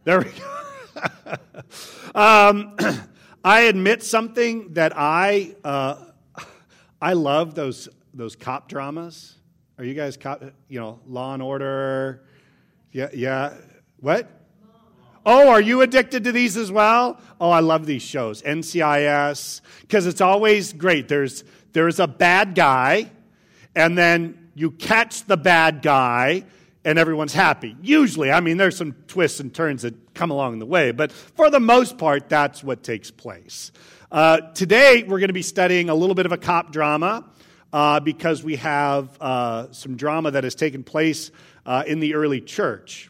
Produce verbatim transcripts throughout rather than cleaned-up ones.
There we go. um, I admit something that I uh, I love those those cop dramas. Are you guys cop? You know, Law and Order. Yeah, yeah. What? Oh, are you addicted to these as well? Oh, I love these shows. N C I S, because it's always great. There's there's a bad guy, and then you catch the bad guy, and everyone's happy. Usually, I mean, there's some twists and turns that come along the way, but for the most part, that's what takes place. Uh, today, we're going to be studying a little bit of a cop drama uh, because we have uh, some drama that has taken place uh, in the early church.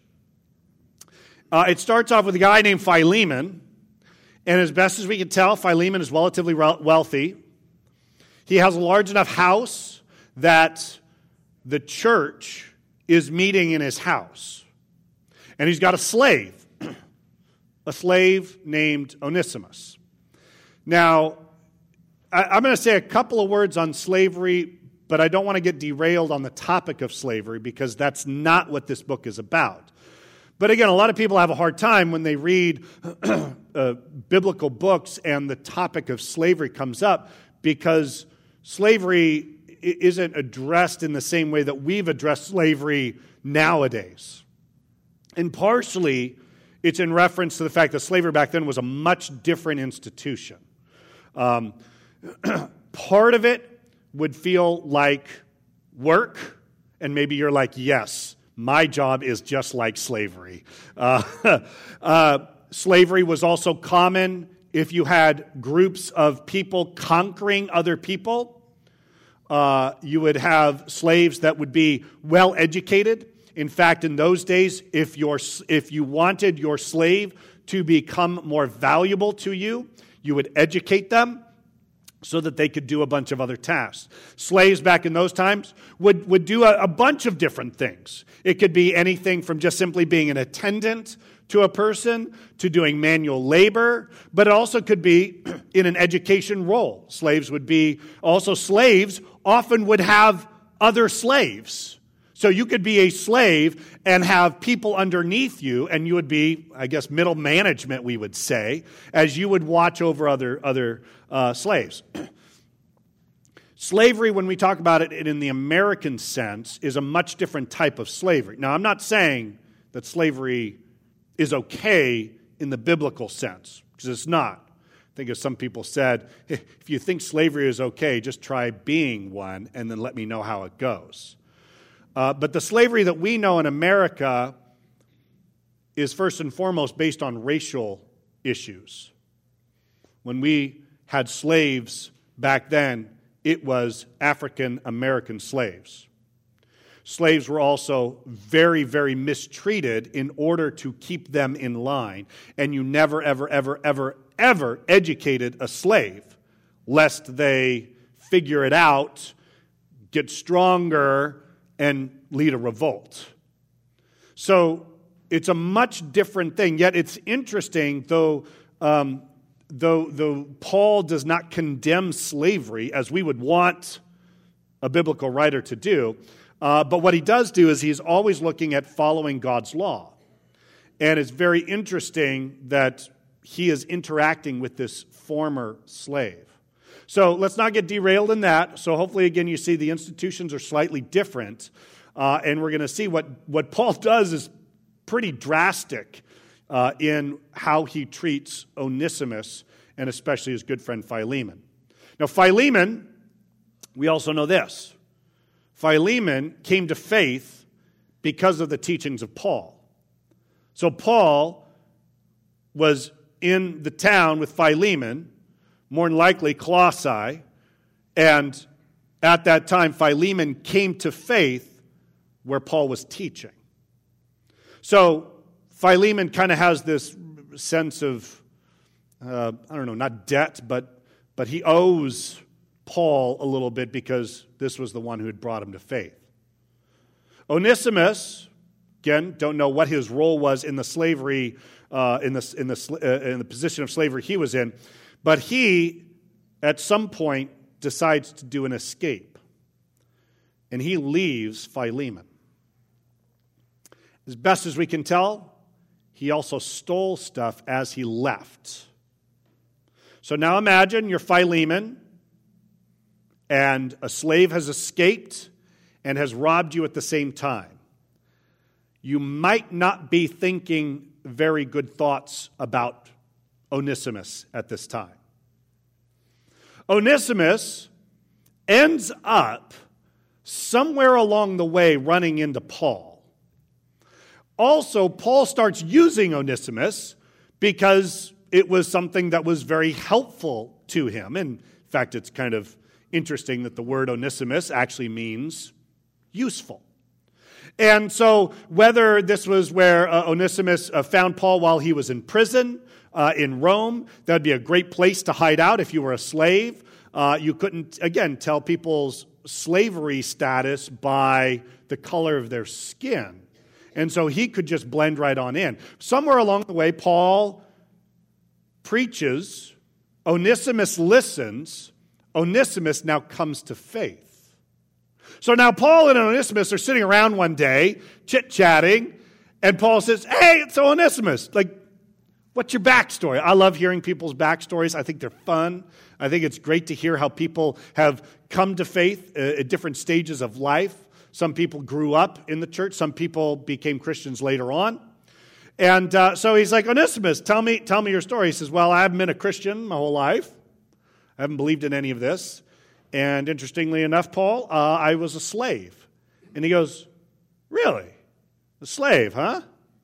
Uh, it starts off with a guy named Philemon, and as best as we can tell, Philemon is relatively wealthy. He has a large enough house that the church is meeting in his house. And he's got a slave, a slave named Onesimus. Now, I, I'm going to say a couple of words on slavery, but I don't want to get derailed on the topic of slavery because that's not what this book is about. But again, a lot of people have a hard time when they read uh, biblical books and the topic of slavery comes up because slavery isn't addressed in the same way that we've addressed slavery nowadays. And partially, it's in reference to the fact that slavery back then was a much different institution. Um, part of it would feel like work, and maybe you're like, yes, my job is just like slavery. Uh, uh, slavery was also common if you had groups of people conquering other people. Uh, you would have slaves that would be well educated. In fact, in those days, if your if you wanted your slave to become more valuable to you, you would educate them so that they could do a bunch of other tasks. Slaves back in those times would, would do a, a bunch of different things. It could be anything from just simply being an attendant to a person to doing manual labor, but it also could be in an education role. Slaves would be, also slaves often would have other slaves. So you could be a slave and have people underneath you, and you would be, I guess, middle management, we would say, as you would watch over other, other uh, slaves. Slavery, when we talk about it in the American sense, is a much different type of slavery. Now, I'm not saying that slavery is okay in the biblical sense, because it's not. I think as some people said, if you think slavery is okay, just try being one and then let me know how it goes. Uh, but the slavery that we know in America is first and foremost based on racial issues. When we had slaves back then, it was African American slaves. Slaves were also very, very mistreated in order to keep them in line. And you never, ever, ever, ever, ever educated a slave lest they figure it out, get stronger, and lead a revolt. So it's a much different thing. Yet it's interesting, though, um, though, though Paul does not condemn slavery as we would want a biblical writer to do. Uh, but what he does do is he's always looking at following God's law. And it's very interesting that he is interacting with this former slave. So let's not get derailed in that. So hopefully, again, you see the institutions are slightly different. Uh, and we're going to see what, what Paul does is pretty drastic uh, in how he treats Onesimus and especially his good friend Philemon. Now, Philemon, we also know this. Philemon came to faith because of the teachings of Paul. So Paul was in the town with Philemon, more than likely Colossae, and at that time Philemon came to faith where Paul was teaching. So Philemon kind of has this sense of, uh, I don't know, not debt, but but he owes Paul a little bit because this was the one who had brought him to faith. Onesimus, again, don't know what his role was in the slavery, uh, in the in the uh, in the position of slavery he was in, but he, at some point, decides to do an escape, and he leaves Philemon. As best as we can tell, he also stole stuff as he left. So now imagine you're Philemon, and a slave has escaped and has robbed you at the same time. You might not be thinking very good thoughts about Onesimus at this time. Onesimus ends up somewhere along the way running into Paul. Also, Paul starts using Onesimus because it was something that was very helpful to him. In fact, it's kind of interesting that the word Onesimus actually means useful. And so whether this was where uh, Onesimus uh, found Paul while he was in prison uh, in Rome, that would be a great place to hide out if you were a slave. Uh, you couldn't, again, tell people's slavery status by the color of their skin. And so he could just blend right on in. Somewhere along the way, Paul preaches, Onesimus listens, Onesimus now comes to faith. So now Paul and Onesimus are sitting around one day, chit-chatting, and Paul says, hey, it's Onesimus. Like, what's your backstory? I love hearing people's backstories. I think they're fun. I think it's great to hear how people have come to faith at different stages of life. Some people grew up in the church. Some people became Christians later on. And uh, so he's like, Onesimus, tell me, tell me your story. He says, well, I haven't been a Christian my whole life. I haven't believed in any of this. And interestingly enough, Paul, uh, I was a slave. And he goes, really? A slave, huh?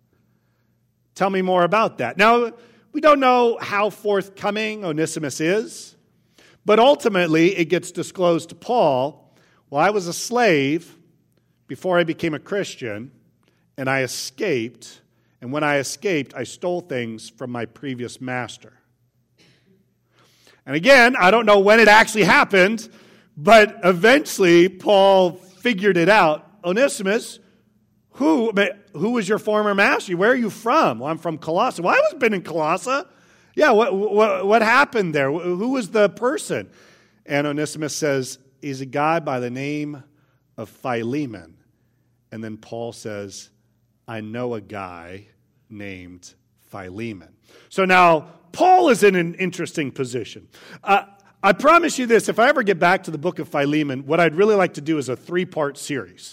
Tell me more about that. Now, we don't know how forthcoming Onesimus is, but ultimately it gets disclosed to Paul, well, I was a slave before I became a Christian, and I escaped, and when I escaped, I stole things from my previous master. And again, I don't know when it actually happened, but eventually Paul figured it out. Onesimus, who, who was your former master? Where are you from? Well, I'm from Colossae. Well, I was been in Colossae. Yeah, what, what, what happened there? Who was the person? And Onesimus says, he's a guy by the name of Philemon. And then Paul says, I know a guy named Philemon. So now, Paul is in an interesting position. Uh, I promise you this, if I ever get back to the book of Philemon, what I'd really like to do is a three-part series.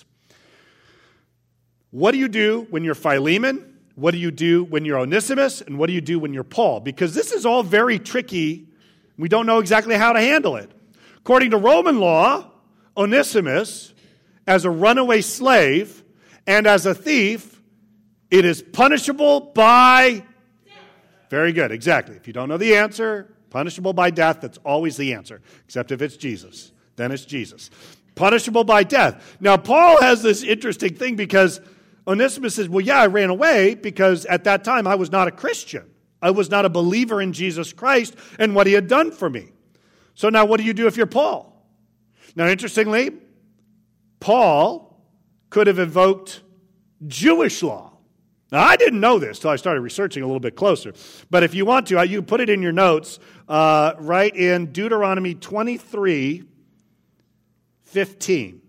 What do you do when you're Philemon? What do you do when you're Onesimus? And what do you do when you're Paul? Because this is all very tricky. We don't know exactly how to handle it. According to Roman law, Onesimus, as a runaway slave and as a thief, it is punishable by... Very good, exactly. If you don't know the answer, punishable by death, that's always the answer, except if it's Jesus. Then it's Jesus. Punishable by death. Now, Paul has this interesting thing because Onesimus says, well, yeah, I ran away because at that time I was not a Christian. I was not a believer in Jesus Christ and what he had done for me. So now what do you do if you're Paul? Now, interestingly, Paul could have invoked Jewish law. Now, I didn't know this until I started researching a little bit closer. But if you want to, you put it in your notes, uh, right in Deuteronomy twenty-three fifteen.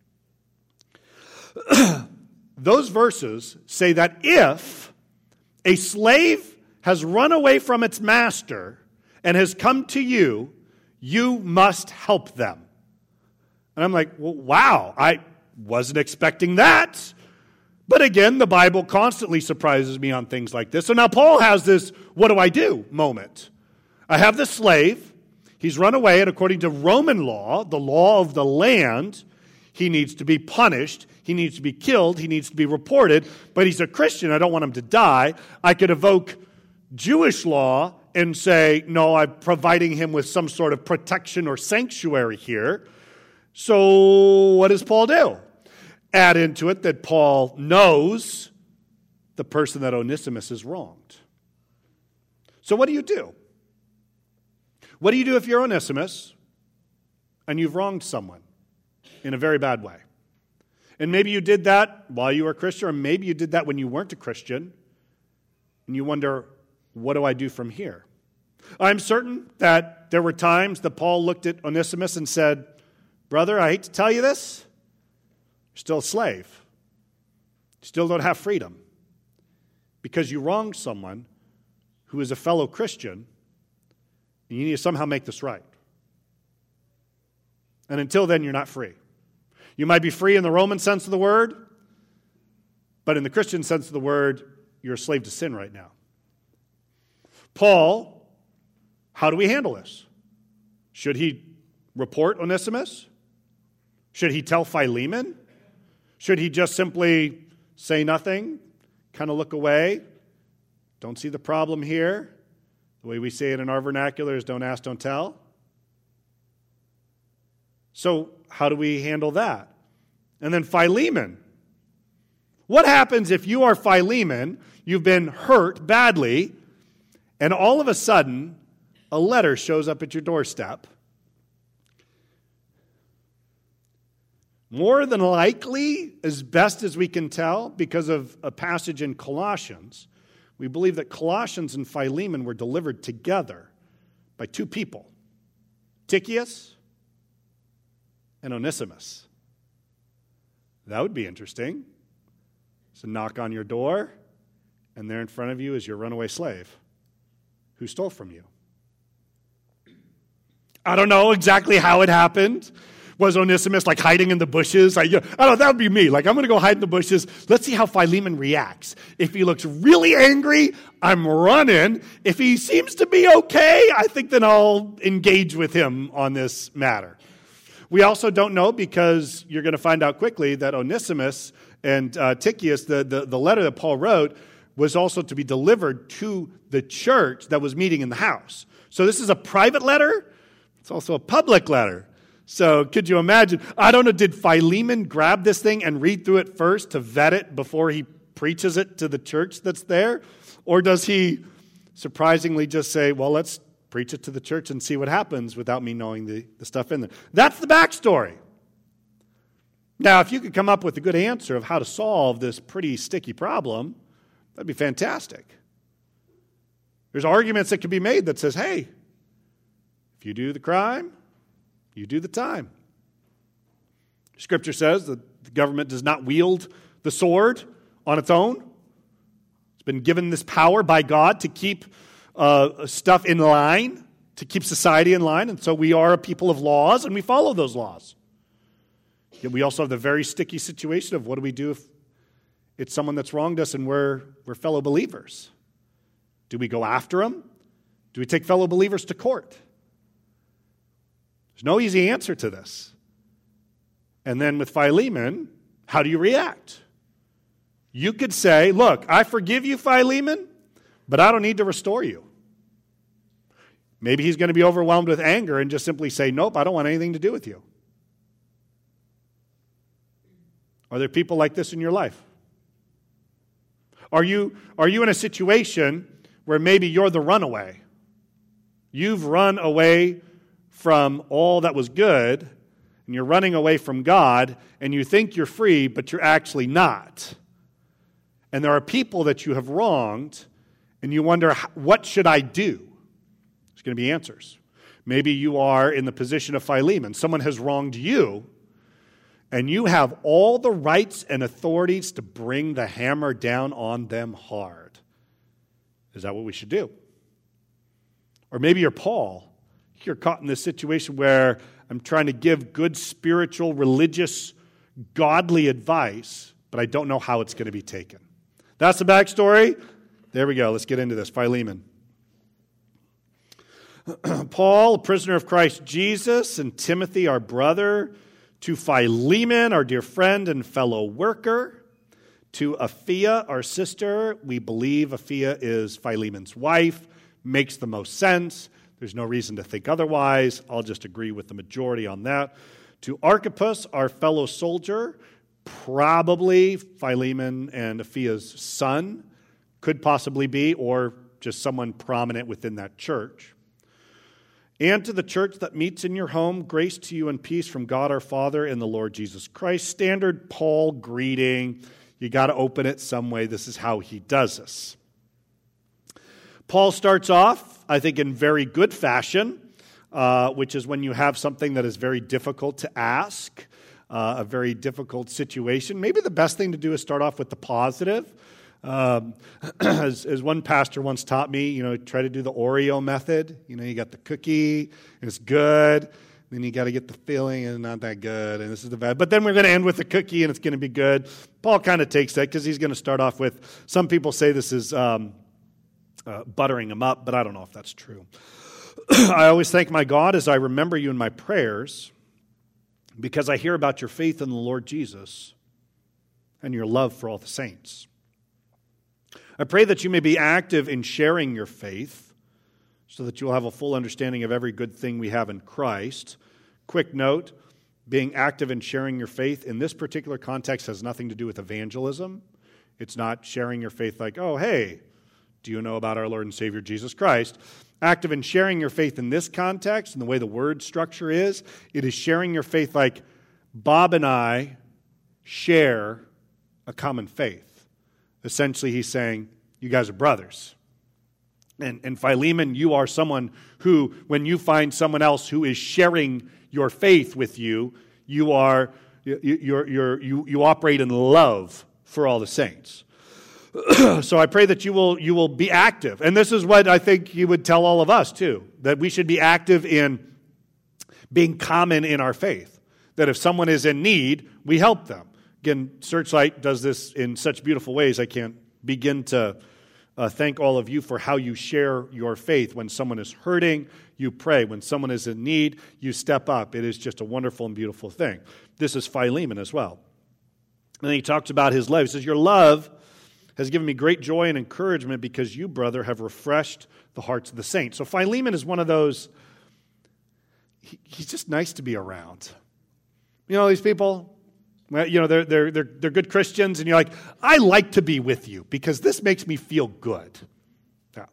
Those verses say that if a slave has run away from its master and has come to you, you must help them. And I'm like, well, wow, I wasn't expecting that. But again, the Bible constantly surprises me on things like this. So now Paul has this, what do I do moment. I have the slave. He's run away, and according to Roman law, the law of the land, he needs to be punished. He needs to be killed. He needs to be reported. But he's a Christian. I don't want him to die. I could evoke Jewish law and say, no, I'm providing him with some sort of protection or sanctuary here. So what does Paul do? Add into it that Paul knows the person that Onesimus has wronged. So what do you do? What do you do if you're Onesimus and you've wronged someone in a very bad way? And maybe you did that while you were a Christian, or maybe you did that when you weren't a Christian, and you wonder, what do I do from here? I'm certain that there were times that Paul looked at Onesimus and said, brother, I hate to tell you this, you're still a slave. You still don't have freedom. because you wronged someone who is a fellow Christian, and you need to somehow make this right. And until then, you're not free. You might be free in the Roman sense of the word, but in the Christian sense of the word, you're a slave to sin right now. Paul, how do we handle this? Should he report Onesimus? Should he tell Philemon? Should he just simply say nothing, kind of look away? Don't see the problem here. The way we say it in our vernacular is don't ask, don't tell. So how do we handle that? And then Philemon. What happens if you are Philemon, you've been hurt badly, and all of a sudden a letter shows up at your doorstep? More than likely, as best as we can tell, because of a passage in Colossians, we believe that Colossians and Philemon were delivered together by two people, Tychicus and Onesimus. That would be interesting. It's a knock on your door, and there in front of you is your runaway slave who stole from you. I don't know exactly how it happened. Was Onesimus like hiding in the bushes? I, I don't know, that would be me. Like, I'm going to go hide in the bushes. Let's see how Philemon reacts. If he looks really angry, I'm running. If he seems to be okay, I think then I'll engage with him on this matter. We also don't know, because you're going to find out quickly that Onesimus and uh, Tychicus, the, the, the letter that Paul wrote, was also to be delivered to the church that was meeting in the house. So this is a private letter. It's also a public letter. So could you imagine? I don't know, did Philemon grab this thing and read through it first to vet it before he preaches it to the church that's there? Or does he surprisingly just say, well, let's preach it to the church and see what happens without me knowing the, the stuff in there? That's the backstory. Now, if you could come up with a good answer of how to solve this pretty sticky problem, that'd be fantastic. There's arguments that can be made that says, hey, if you do the crime, you do the time. Scripture says that the government does not wield the sword on its own. It's been given this power by God to keep uh, stuff in line, to keep society in line, and so we are a people of laws, and we follow those laws. Yet we also have the very sticky situation of what do we do if it's someone that's wronged us and we're, we're fellow believers? Do we go after them? Do we take fellow believers to court? There's no easy answer to this. And then with Philemon, how do you react? You could say, look, I forgive you, Philemon, but I don't need to restore you. Maybe he's going to be overwhelmed with anger and just simply say, nope, I don't want anything to do with you. Are there people like this in your life? Are you, are you in a situation where maybe you're the runaway? You've run away from all that was good, and you're running away from God, and you think you're free, but you're actually not. And there are people that you have wronged, and you wonder, what should I do? There's going to be answers. Maybe you are in the position of Philemon. Someone has wronged you, and you have all the rights and authorities to bring the hammer down on them hard. Is that what we should do? Or maybe you're Paul. You're caught in this situation where I'm trying to give good spiritual, religious, godly advice, but I don't know how it's going to be taken. That's the backstory. There we go. Let's get into this. Philemon. Paul, a prisoner of Christ Jesus, and Timothy, our brother, to Philemon, our dear friend and fellow worker, to Apphia, our sister. We believe Apphia is Philemon's wife. Makes the most sense. There's no reason to think otherwise. I'll just agree with the majority on that. To Archippus, our fellow soldier, probably Philemon and Aphia's son, could possibly be, or just someone prominent within that church. And to the church that meets in your home, grace to you and peace from God our Father and the Lord Jesus Christ. Standard Paul greeting. You got to open it some way. This is how he does this. Paul starts off, I think, in very good fashion, uh, which is when you have something that is very difficult to ask, uh, a very difficult situation. Maybe the best thing to do is start off with the positive. Um, as, as one pastor once taught me, you know, try to do the Oreo method. You know, you got the cookie, and it's good. Then you got to get the filling, and not that good, and this is the bad. But then we're going to end with the cookie, and it's going to be good. Paul kind of takes that because he's going to start off with, some people say this is um, uh, buttering them up, but I don't know if that's true. I always thank my God as I remember you in my prayers, because I hear about your faith in the Lord Jesus and your love for all the saints. I pray that you may be active in sharing your faith so that you'll have a full understanding of every good thing we have in Christ. Quick note, being active in sharing your faith in this particular context has nothing to do with evangelism. It's not sharing your faith like, oh, hey, do you know about our Lord and Savior Jesus Christ? Active in sharing your faith in this context and the way the word structure is, it is sharing your faith like Bob and I share a common faith. Essentially, he's saying, you guys are brothers. And, and Philemon, you are someone who, when you find someone else who is sharing your faith with you, you are you, you're, you're, you, you operate in love for all the saints. So I pray that you will you will be active. And this is what I think he would tell all of us too, that we should be active in being common in our faith. That if someone is in need, we help them. Again, Searchlight does this in such beautiful ways. I can't begin to uh, thank all of you for how you share your faith. When someone is hurting, you pray. When someone is in need, you step up. It is just a wonderful and beautiful thing. This is Philemon as well. And then he talks about his love. He says, your love has given me great joy and encouragement because you, brother, have refreshed the hearts of the saints. So Philemon is one of those, he, he's just nice to be around. You know, these people, well, you know, they're, they're, they're, they're good Christians, and you're like, I like to be with you because this makes me feel good. Yeah.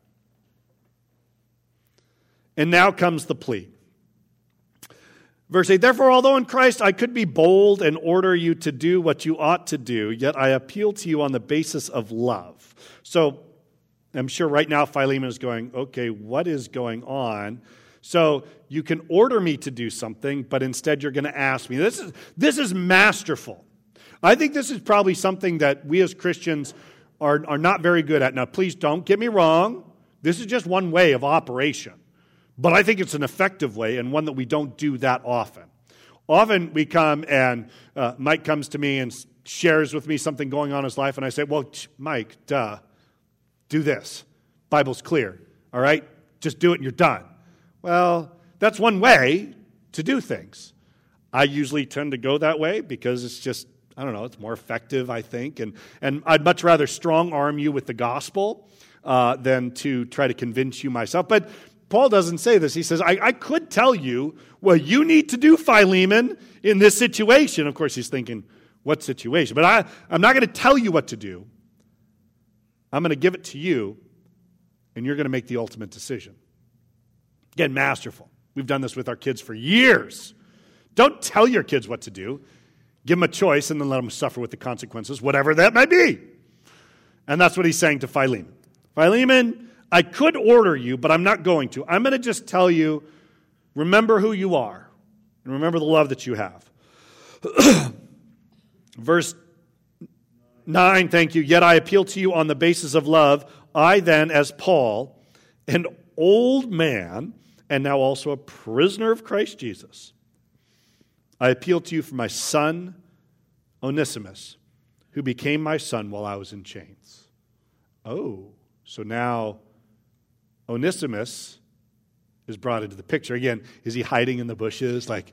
And now comes the plea. Verse eight, therefore, although in Christ I could be bold and order you to do what you ought to do, yet I appeal to you on the basis of love. So I'm sure right now Philemon is going, okay, what is going on? So you can order me to do something, but instead you're going to ask me. This is, this is masterful. I think this is probably something that we as Christians are, are not very good at. Now, please don't get me wrong. This is just one way of operation. But I think it's an effective way and one that we don't do that often. Often we come and uh, Mike comes to me and shares with me something going on in his life, and I say, well, Mike, duh, do this. Bible's clear, all right? Just do it and you're done. Well, that's one way to do things. I usually tend to go that way because it's just, I don't know, it's more effective, I think. And, and I'd much rather strong-arm you with the gospel uh, than to try to convince you myself. But Paul doesn't say this. He says, I, I could tell you what you need to do, Philemon, in this situation. Of course, he's thinking, what situation? But I, I'm not going to tell you what to do. I'm going to give it to you, and you're going to make the ultimate decision. Again, masterful. We've done this with our kids for years. Don't tell your kids what to do. Give them a choice, and then let them suffer with the consequences, whatever that might be. And that's what he's saying to Philemon. Philemon, I could order you, but I'm not going to. I'm going to just tell you, remember who you are, and remember the love that you have. Verse nine, thank you. Yet I appeal to you on the basis of love. I then, as Paul, an old man, and now also a prisoner of Christ Jesus, I appeal to you for my son, Onesimus, who became my son while I was in chains. Oh, so now Onesimus is brought into the picture. Again, is he hiding in the bushes? Like,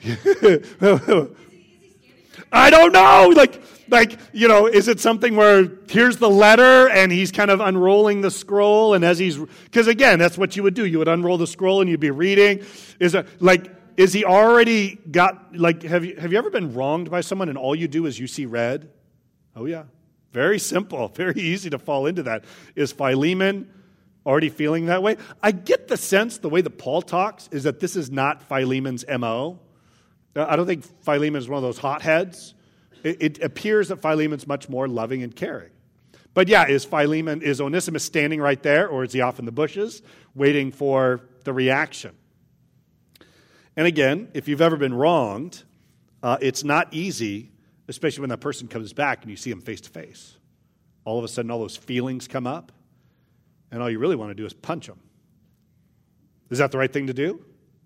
I don't know. Like, like, you know, is it something where here's the letter and he's kind of unrolling the scroll, and as he's, because again, that's what you would do. You would unroll the scroll and you'd be reading. Is it like, is he already got, like, have you, have you ever been wronged by someone and all you do is you see red? Oh yeah. Very simple. Very easy to fall into that. Is Philemon already feeling that way? I get the sense, the way that Paul talks, is that this is not Philemon's M O. I don't think Philemon is one of those hotheads. It, it appears that Philemon's much more loving and caring. But yeah, is Philemon, is Onesimus standing right there, or is he off in the bushes waiting for the reaction? And again, if you've ever been wronged, uh, it's not easy, especially when that person comes back and you see him face to face. all of a sudden all those feelings come up, and all you really want to do is punch them. Is that the right thing to do?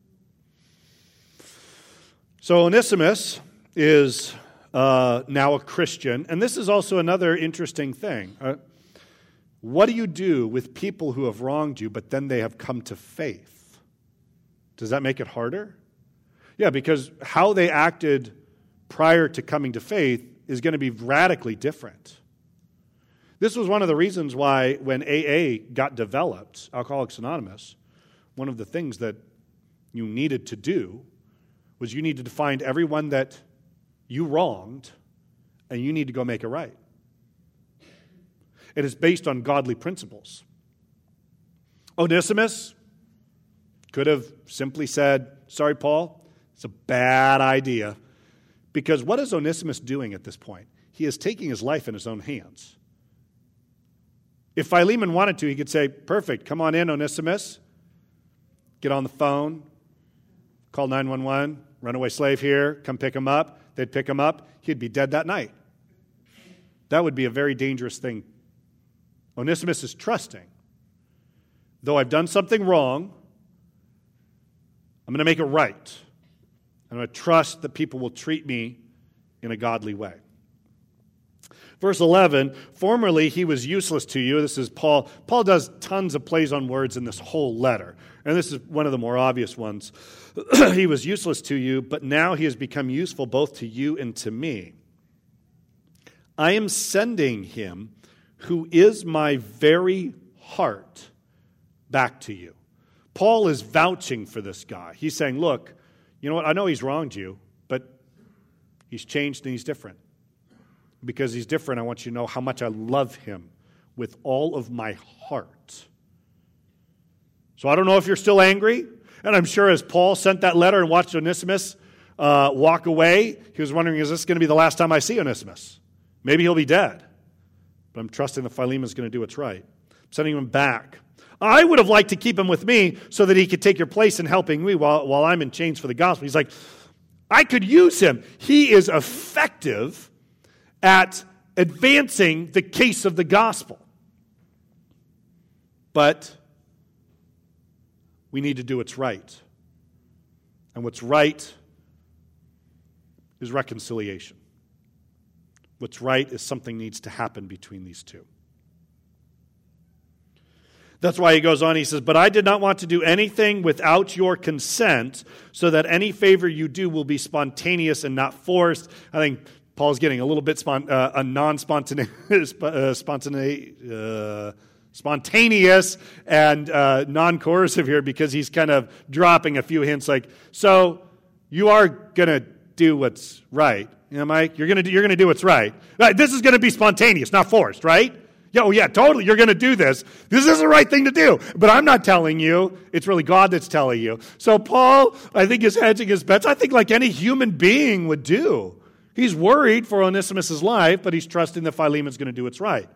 So Onesimus is uh, now a Christian, and this is also another interesting thing. Uh, what do you do with people who have wronged you, but then they have come to faith? Does that make it harder? Yeah, because how they acted prior to coming to faith is going to be radically different. This was one of the reasons why when A A got developed, Alcoholics Anonymous, one of the things that you needed to do was you needed to find everyone that you wronged, and you need to go make it right. It is based on godly principles. Onesimus could have simply said, sorry, Paul, it's a bad idea. Because what is Onesimus doing at this point? He is taking his life in his own hands. If Philemon wanted to, he could say, perfect, come on in, Onesimus. Get on the phone, call nine one one, runaway slave here, come pick him up. They'd pick him up. He'd be dead that night. That would be a very dangerous thing. Onesimus is trusting. Though I've done something wrong, I'm going to make it right. I'm going to trust that people will treat me in a godly way. Verse eleven, formerly he was useless to you. This is Paul. Paul does tons of plays on words in this whole letter. And this is one of the more obvious ones. He was useless to you, but now he has become useful both to you and to me. I am sending him, who is my very heart, back to you. Paul is vouching for this guy. He's saying, look, you know what? I know he's wronged you, but he's changed and he's different. Because he's different, I want you to know how much I love him with all of my heart. So I don't know if you're still angry. And I'm sure as Paul sent that letter and watched Onesimus uh, walk away, he was wondering, is this going to be the last time I see Onesimus? Maybe he'll be dead. But I'm trusting that Philemon's going to do what's right. I'm sending him back. I would have liked to keep him with me so that he could take your place in helping me while, while I'm in chains for the gospel. He's like, I could use him. He is effective at advancing the case of the gospel. But we need to do what's right. And what's right is reconciliation. What's right is something needs to happen between these two. That's why he goes on, he says, but I did not want to do anything without your consent, so that any favor you do will be spontaneous and not forced. I think Paul's getting a little bit spon- uh, a non-spontaneous, uh, spontaneous, uh, spontaneous and uh, non-coercive here, because he's kind of dropping a few hints like, so you are going to do what's right. You know, Mike, you're going to do, you're going to do what's right. Right. This is going to be spontaneous, not forced, right? Yeah, oh yeah, totally. You're going to do this. This is the right thing to do. But I'm not telling you. It's really God that's telling you. So Paul, I think, is hedging his bets. I think like any human being would do. He's worried for Onesimus' life, but he's trusting that Philemon's going to do what's right.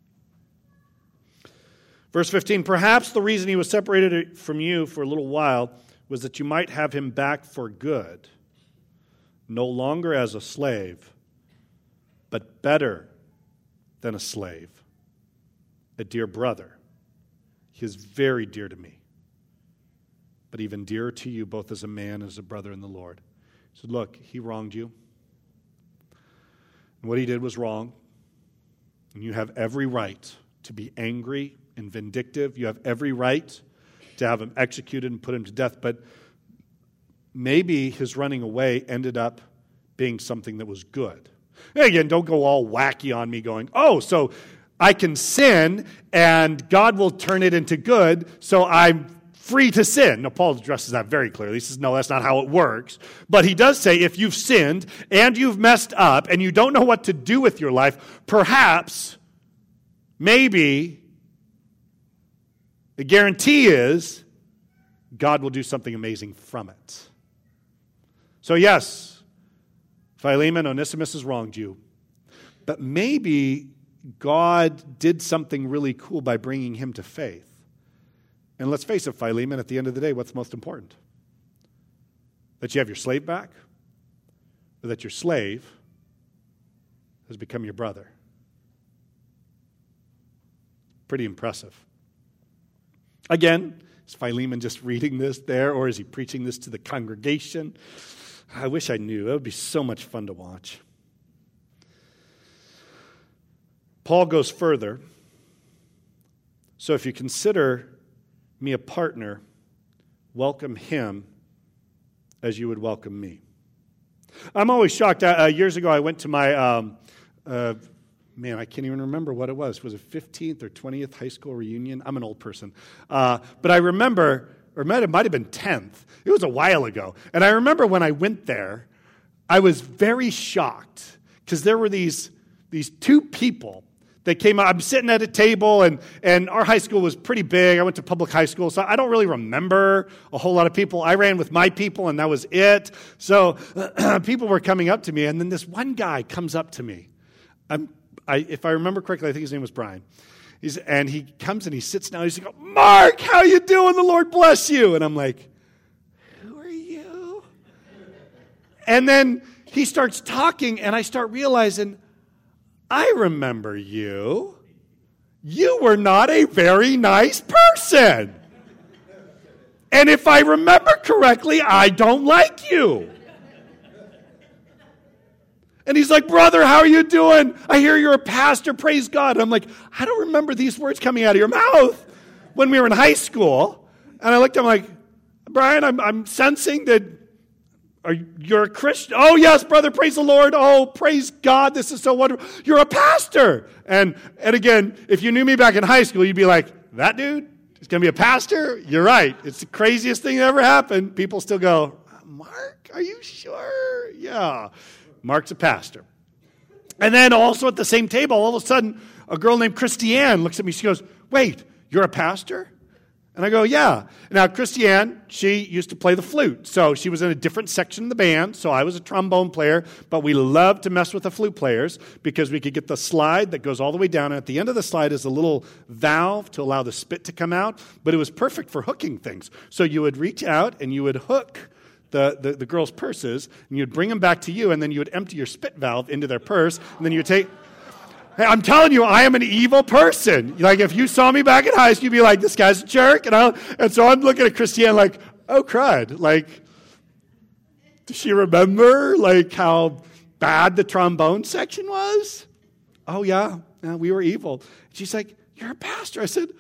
Verse fifteen, perhaps the reason he was separated from you for a little while was that you might have him back for good, no longer as a slave, but better than a slave, a dear brother. He is very dear to me, but even dearer to you, both as a man and as a brother in the Lord. He said, look, he wronged you. And what he did was wrong. And you have every right to be angry and vindictive. You have every right to have him executed and put him to death. But maybe his running away ended up being something that was good. And again, don't go all wacky on me going, oh, so I can sin and God will turn it into good, so I'm free to sin. Now, Paul addresses that very clearly. He says, no, that's not how it works. But he does say, if you've sinned and you've messed up and you don't know what to do with your life, perhaps, maybe, the guarantee is God will do something amazing from it. So yes, Philemon, Onesimus has wronged you. But maybe God did something really cool by bringing him to faith. And let's face it, Philemon, at the end of the day, what's most important? That you have your slave back? Or that your slave has become your brother? pretty impressive. Again, is Philemon just reading this there, or is he preaching this to the congregation? I wish I knew. It would be so much fun to watch. Paul goes further. So if you consider me a partner, welcome him as you would welcome me. I'm always shocked. Uh, years ago, I went to my, um, uh, man, I can't even remember what it was. Was it fifteenth or twentieth high school reunion? I'm an old person. Uh, but I remember, or it might have been tenth. It was a while ago. And I remember when I went there, I was very shocked because there were these, these two people that came out. I'm sitting at a table, and, and our high school was pretty big. I went to public high school, so I don't really remember a whole lot of people. I ran with my people, and that was it. So uh, people were coming up to me, and then this one guy comes up to me. I'm, I, if I remember correctly, I think his name was Brian. He's, and he comes and he sits down. He's like, Mark, how you doing? The Lord bless you. And I'm like, who are you? And then he starts talking, and I start realizing, I remember you. You were not a very nice person. And if I remember correctly, I don't like you. And he's like, brother, how are you doing? I hear you're a pastor. Praise God. I'm like, I don't remember these words coming out of your mouth when we were in high school. And I looked at him like, Brian, I'm, I'm sensing that Are you, you're a Christian? Oh, yes, brother, praise the Lord. Oh, praise God, this is so wonderful. You're a pastor. And, and again, if you knew me back in high school, you'd be like, that dude is going to be a pastor? You're right. It's the craziest thing that ever happened. People still go, Mark, are you sure? Yeah, Mark's a pastor. And then also at the same table, all of a sudden, a girl named Christiane looks at me. She goes, wait, you're a pastor? And I go, yeah. Now, Christiane, she used to play the flute. So she was in a different section of the band. So I was a trombone player. But we loved to mess with the flute players because we could get the slide that goes all the way down. And at the end of the slide is a little valve to allow the spit to come out. But it was perfect for hooking things. So you would reach out and you would hook the, the, the girls' purses. And you'd bring them back to you. And then you would empty your spit valve into their purse. And then you would take... Hey, I'm telling you, I am an evil person. Like, if you saw me back in high school, you'd be like, this guy's a jerk. And, I'll, and so I'm looking at Christiane like, oh, crud. Like, does she remember, like, how bad the trombone section was? Oh, yeah, yeah, we were evil. She's like, you're a pastor. I said,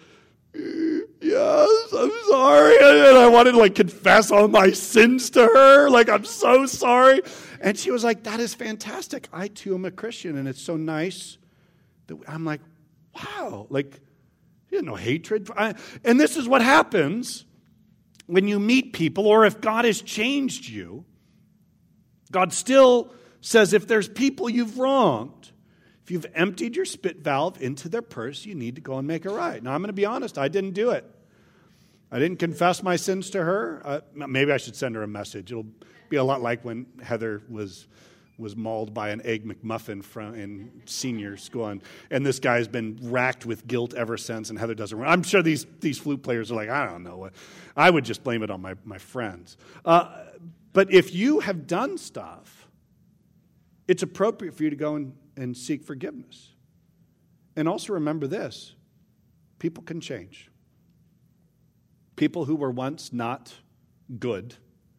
yes, I'm sorry. And I wanted to, like, confess all my sins to her. Like, I'm so sorry. And she was like, that is fantastic. I, too, am a Christian, and it's so nice. I'm like, wow, like, you had no hatred. I, and this is what happens when you meet people, or if God has changed you. God still says if there's people you've wronged, if you've emptied your spit valve into their purse, you need to go and make it right. Now, I'm going to be honest, I didn't do it. I didn't confess my sins to her. Uh, maybe I should send her a message. It'll be a lot like when Heather was... was mauled by an Egg McMuffin from in senior school. And, and this guy's been racked with guilt ever since, and Heather doesn't... I'm sure these, these flute players are like, I don't know. What. I would just blame it on my, my friends. Uh, but if you have done stuff, it's appropriate for you to go and, and seek forgiveness. And also remember this. People can change. People who were once not good,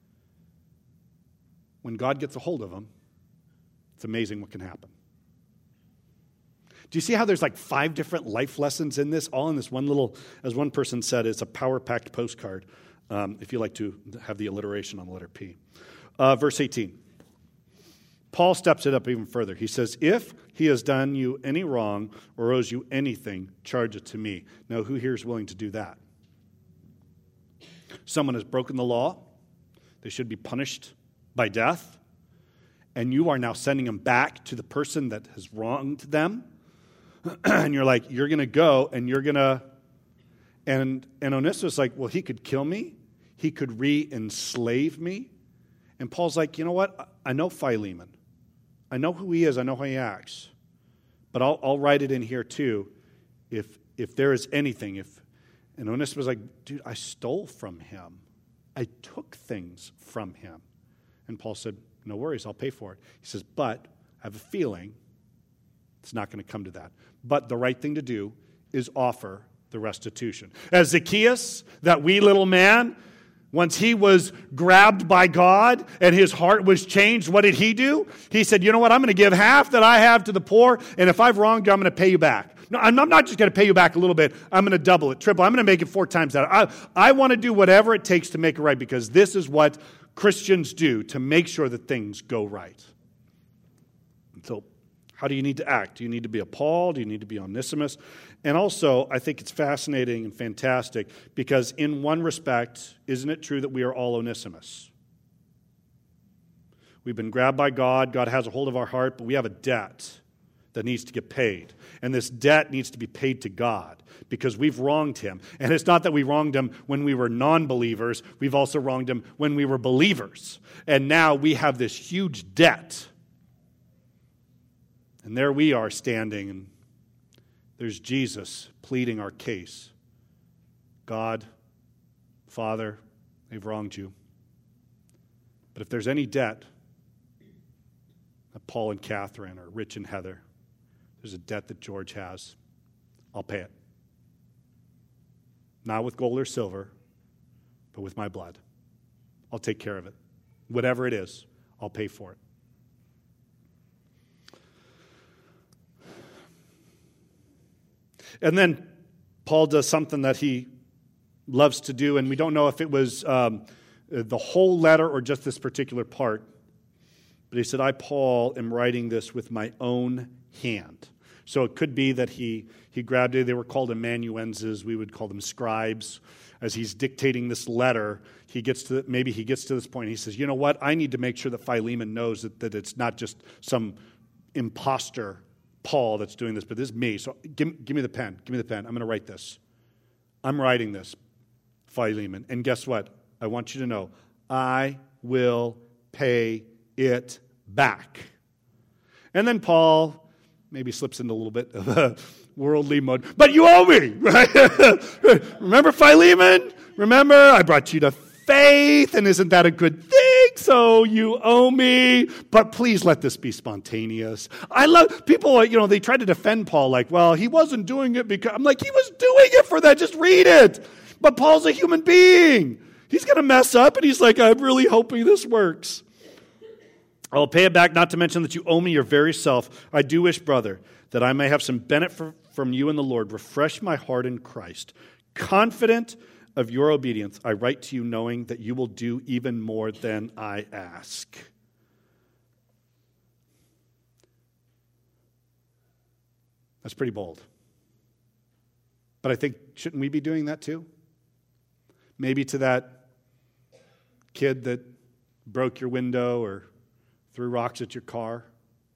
when God gets a hold of them, it's amazing what can happen. Do you see how there's like five different life lessons in this, all in this one little, as one person said, it's a power-packed postcard, um, if you like to have the alliteration on the letter P. Uh, verse eighteen. Paul steps it up even further. He says, if he has done you any wrong or owes you anything, charge it to me. Now, who here is willing to do that? Someone has broken the law. They should be punished by death. And you are now sending them back to the person that has wronged them. And you're like, you're going to go and you're going to... And, and Onesimus is like, well, he could kill me. He could re-enslave me. And Paul's like, you know what? I know Philemon. I know who he is. I know how he acts. But I'll, I'll write it in here too. If, if there is anything, if... And Onesimus was like, dude, I stole from him. I took things from him. And Paul said, no worries, I'll pay for it. He says, but I have a feeling it's not going to come to that. But the right thing to do is offer the restitution. As Zacchaeus, that wee little man, once he was grabbed by God and his heart was changed, what did he do? He said, you know what, I'm going to give half that I have to the poor, and if I've wronged you, I'm going to pay you back. No, I'm not just going to pay you back a little bit. I'm going to double it, triple. I'm going to make it four times that. I, I want to do whatever it takes to make it right, because this is what Christians do to make sure that things go right. So how do you need to act? Do you need to be a Paul? Do you need to be Onesimus? And also, I think it's fascinating and fantastic because in one respect, isn't it true that we are all Onesimus? We've been grabbed by God. God has a hold of our heart, but we have a debt that needs to get paid. And this debt needs to be paid to God because we've wronged him. And it's not that we wronged him when we were non-believers. We've also wronged him when we were believers. And now we have this huge debt. And there we are standing, and there's Jesus pleading our case. God, Father, they've wronged you. But if there's any debt, Paul and Catherine or Rich and Heather, there's a debt that George has, I'll pay it. Not with gold or silver, but with my blood. I'll take care of it. Whatever it is, I'll pay for it. And then Paul does something that he loves to do, and we don't know if it was um, the whole letter or just this particular part. But he said, I, Paul, am writing this with my own hand. So it could be that he, he grabbed it. They were called amanuenses. We would call them scribes. As he's dictating this letter, he gets to maybe he gets to this point. He says, you know what? I need to make sure that Philemon knows that, that it's not just some imposter Paul that's doing this, but this is me. So give, give me the pen. Give me the pen. I'm going to write this. I'm writing this, Philemon. And guess what? I want you to know, I will pay it back. And then Paul maybe slips into a little bit of a worldly mode. But you owe me, right? Remember Philemon? Remember, I brought you to faith, and isn't that a good thing? So you owe me, but please let this be spontaneous. I love people, you know, they try to defend Paul like, well, he wasn't doing it because, I'm like, he was doing it for that. Just read it. But Paul's a human being. He's going to mess up, and he's like, I'm really hoping this works. I'll pay it back, not to mention that you owe me your very self. I do wish, brother, that I may have some benefit from you in the Lord. Refresh my heart in Christ. Confident of your obedience, I write to you knowing that you will do even more than I ask. That's pretty bold. But I think, shouldn't we be doing that too? Maybe to that kid that broke your window or threw rocks at your car.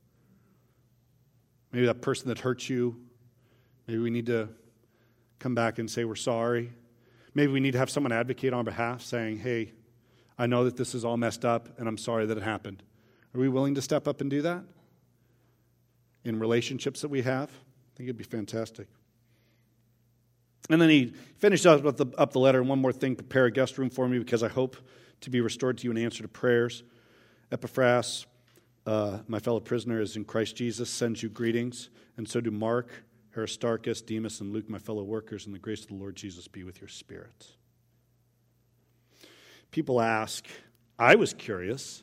Maybe that person that hurt you. Maybe we need to come back and say we're sorry. Maybe we need to have someone advocate on our behalf saying, hey, I know that this is all messed up and I'm sorry that it happened. Are we willing to step up and do that? In relationships that we have? I think it'd be fantastic. And then he finished up the, up the letter. One more thing, prepare a guest room for me because I hope to be restored to you in answer to prayers. Epaphras, uh, my fellow prisoner, is in Christ Jesus, sends you greetings, and so do Mark, Aristarchus, Demas, and Luke, my fellow workers, and the grace of the Lord Jesus be with your spirit. People ask, I was curious,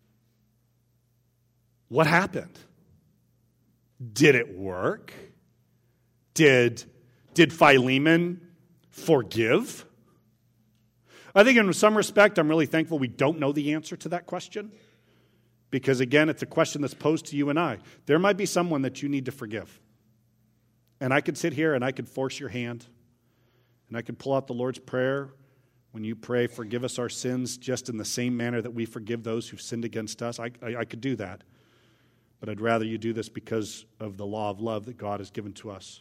what happened? Did it work? Did, did Philemon forgive? I think in some respect, I'm really thankful we don't know the answer to that question. Because again, it's a question that's posed to you and I. There might be someone that you need to forgive. And I could sit here and I could force your hand. And I could pull out the Lord's Prayer when you pray, forgive us our sins, just in the same manner that we forgive those who've sinned against us. I, I, I could do that. But I'd rather you do this because of the law of love that God has given to us.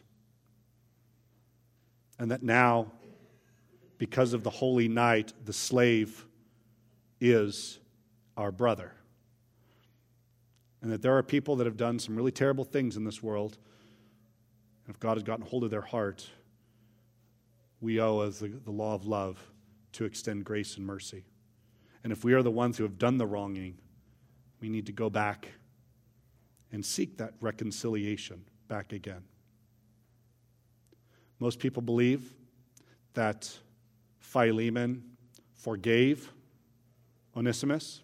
And that now, because of the holy night, the slave is our brother. And that there are people that have done some really terrible things in this world. And if God has gotten hold of their heart, we owe, as the, the law of love, to extend grace and mercy. And if we are the ones who have done the wronging, we need to go back and seek that reconciliation back again. Most people believe that Philemon forgave Onesimus.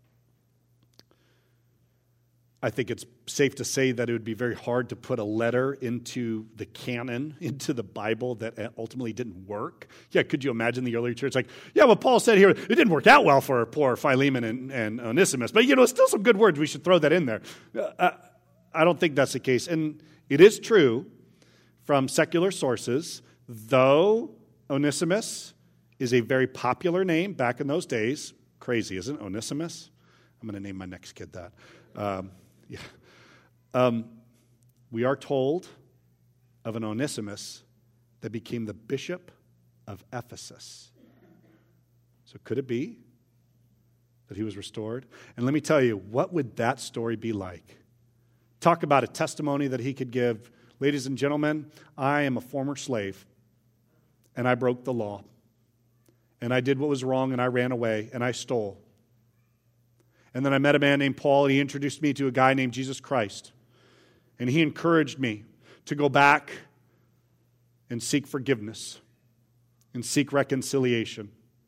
I think it's safe to say that it would be very hard to put a letter into the canon, into the Bible, that ultimately didn't work. Yeah, could you imagine the early church like, yeah, what Paul said here, it didn't work out well for poor Philemon and, and Onesimus, but, you know, still some good words. We should throw that in there. Uh, I don't think that's the case. And it is true from secular sources, though Onesimus is a very popular name back in those days. Crazy, isn't it? Onesimus? I'm going to name my next kid that. Um, yeah. Um, we are told of an Onesimus that became the bishop of Ephesus. So could it be that he was restored? And let me tell you, what would that story be like? Talk about a testimony that he could give. Ladies and gentlemen, I am a former slave, and I broke the law, and I did what was wrong, and I ran away, and I stole. And then I met a man named Paul, and he introduced me to a guy named Jesus Christ. And he encouraged me to go back and seek forgiveness and seek reconciliation.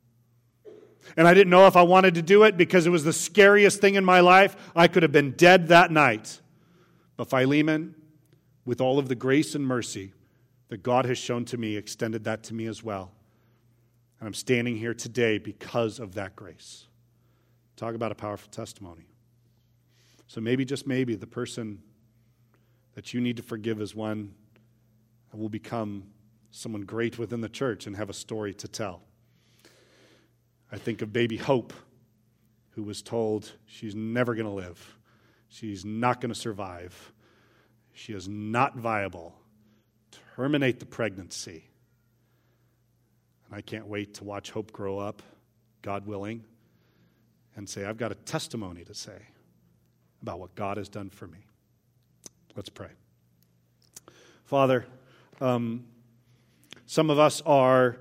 And I didn't know if I wanted to do it because it was the scariest thing in my life. I could have been dead that night. But Philemon, with all of the grace and mercy that God has shown to me, extended that to me as well. And I'm standing here today because of that grace. Talk about a powerful testimony. So maybe, just maybe, the person that you need to forgive is one that will become someone great within the church and have a story to tell. I think of baby Hope, who was told she's never going to live. She's not going to survive. She is not viable. Terminate the pregnancy. And I can't wait to watch Hope grow up, God willing, and say, I've got a testimony to say about what God has done for me. Let's pray. Father, um, some of us are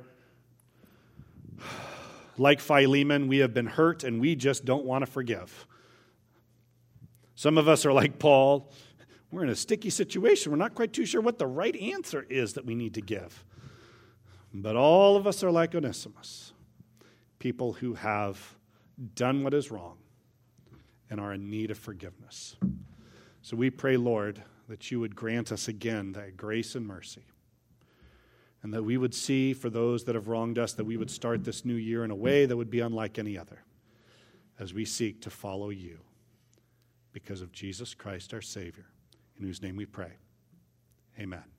like Philemon. We have been hurt, and we just don't want to forgive. Some of us are like Paul. We're in a sticky situation. We're not quite too sure what the right answer is that we need to give. But all of us are like Onesimus, people who have done what is wrong and are in need of forgiveness. So we pray, Lord, that you would grant us again that grace and mercy, and that we would see for those that have wronged us, that we would start this new year in a way that would be unlike any other as we seek to follow you because of Jesus Christ, our Savior, in whose name we pray. Amen.